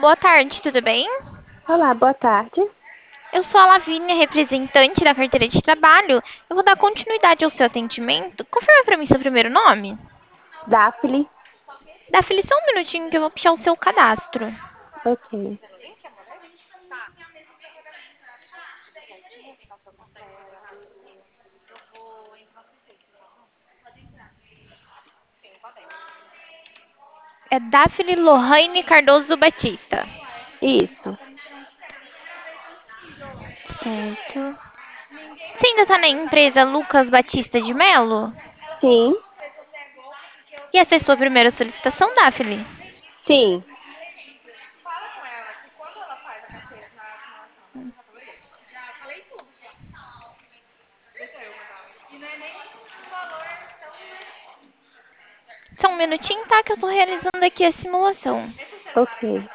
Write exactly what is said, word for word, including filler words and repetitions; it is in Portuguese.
boa tarde, tudo bem? Olá, boa tarde. Eu sou a Lavínia, representante da carteira de trabalho. Eu vou dar continuidade ao seu atendimento. Confirma para mim seu primeiro nome. Daphne. Dá feliz só um minutinho que eu vou puxar o seu cadastro. Ok. É Daphne Lohane Cardoso Batista. Isso. Certo. Você ainda está na empresa Lucas Batista de Melo? Sim. E essa é a sua primeira solicitação, Daphne? Sim. Só um minutinho, tá? Que eu estou realizando aqui a simulação. Ok.